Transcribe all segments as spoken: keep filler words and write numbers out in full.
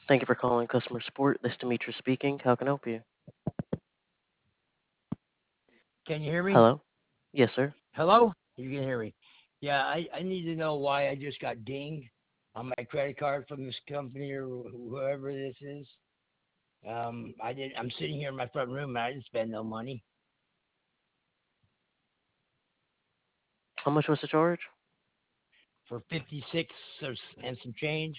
Thank you for calling customer support. This is Demetrius speaking. How can I help you? Can you hear me? Hello? Yes, sir. Hello? You can hear me. Yeah, I, I need to know why I just got dinged on my credit card from this company or wh- whoever this is. Um, I did. I'm sitting here in my front room and I didn't spend no money How much was the charge? for fifty-six or s- and some change.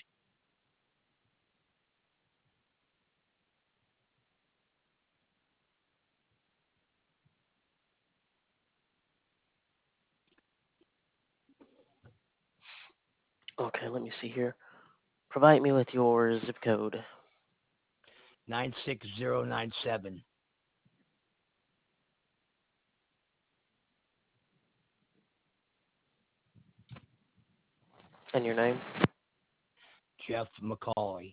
Okay, let me see here. Provide me with your zip code Nine six zero nine seven. and your name. Jeff McCauley.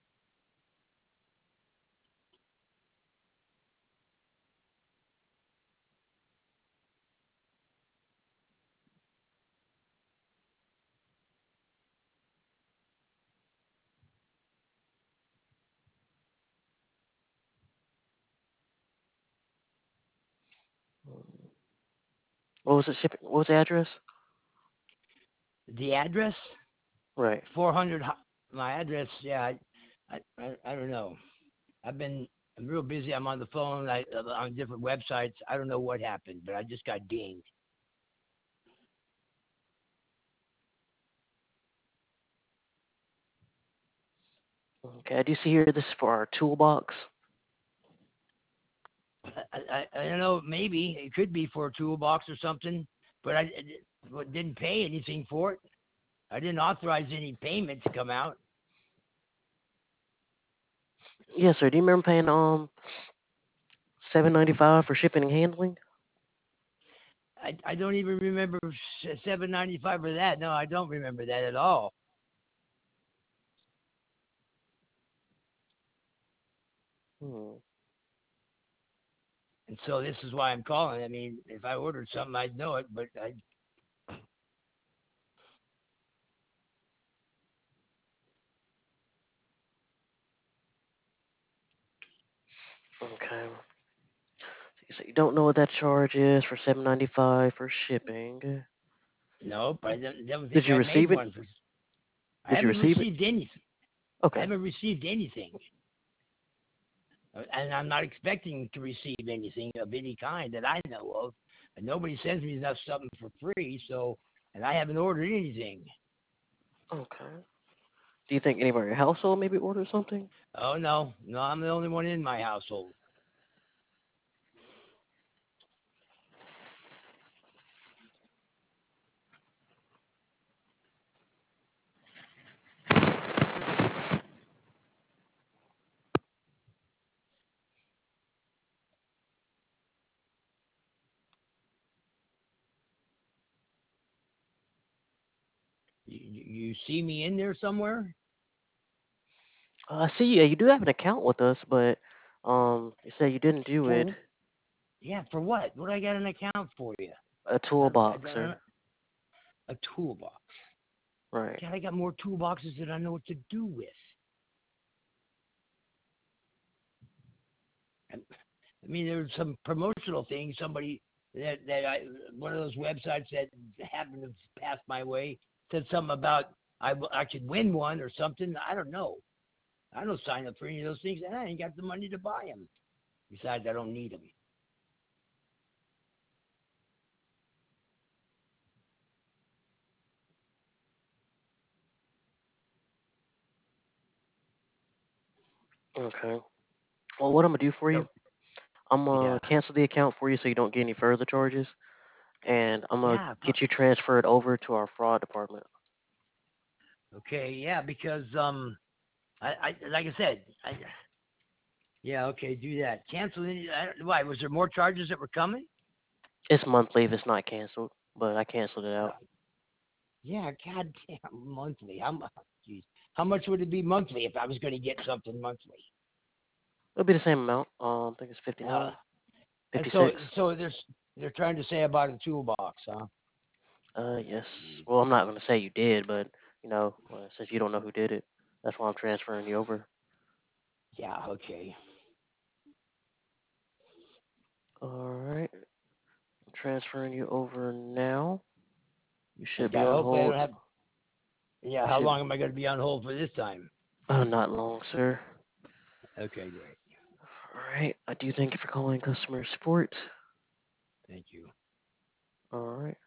What was the shipping? What was the address? The address? Right. four hundred. Ho- My address? Yeah, I, I, I, I don't know. I've been I'm real busy. I'm on the phone. I uh, on different websites. I don't know what happened, but I just got dinged. Okay, I do see here this is for our toolbox. I, I, I don't know. Maybe it could be for a toolbox or something, but I, I didn't pay anything for it. I didn't authorize any payment to come out. Yes, sir. Do you remember paying um seven ninety five for shipping and handling? I, I don't even remember seven ninety five for that. No, I don't remember that at all. Hmm. And so this is why I'm calling. I mean, if I ordered something, I'd know it, but I Okay. So you don't know what that charge is for seven ninety five for shipping. nope. I don't, don't Did think you I made receive it? one for. I Did you haven't receive it? received anything. I Okay. haven't received anything. Uh, and I'm not expecting to receive anything of any kind that I know of. And nobody sends me enough something for free, so and I haven't ordered anything. Okay. Do you think anybody in your household maybe ordered something? Oh no, no, I'm the only one in my household. You, you see me in there somewhere? Uh, I see. Yeah, you do have an account with us, but um, you said you didn't do it. For yeah, for what? What do I got an account for you? A I, I toolbox, don't know. sir. A toolbox. Right. God, I got more toolboxes than I know what to do with. I, I mean, there's some promotional thing. Somebody that that I one of those websites that happened to pass my way said something about I I could win one or something. I don't know. I don't sign up for any of those things, and I ain't got the money to buy them. Besides, I don't need them. Okay. Well, what I'm gonna do for you, So I'm yeah, gonna cancel the account for you so you don't get any further charges, and I'm gonna yeah, get you transferred over to our fraud department. okay, yeah, because um, I, I like I said, I yeah, okay, do that. Cancel any. I, why was there more charges that were coming? It's monthly if it's not canceled, but I canceled it Uh, out. yeah, goddamn monthly. How much? Jeez, how much would it be monthly if I was going to get something monthly? It'll be the same amount. Um, I think it's Uh, fifty-nine, and so fifty-six. so there's they're trying to say about a toolbox, huh? Uh, yes. Jeez. Well, I'm not gonna say you did, but you know, uh, since you don't know who did it, that's why I'm transferring you over. Yeah. Okay. All right. Transferring you over now. You should Okay. be I on hope I don't hold. have. Yeah. You How should. long am I going to be on hold for this time? Oh, not long, sir. Okay. Great. All right. I do thank you for calling customer support. Thank you. All right.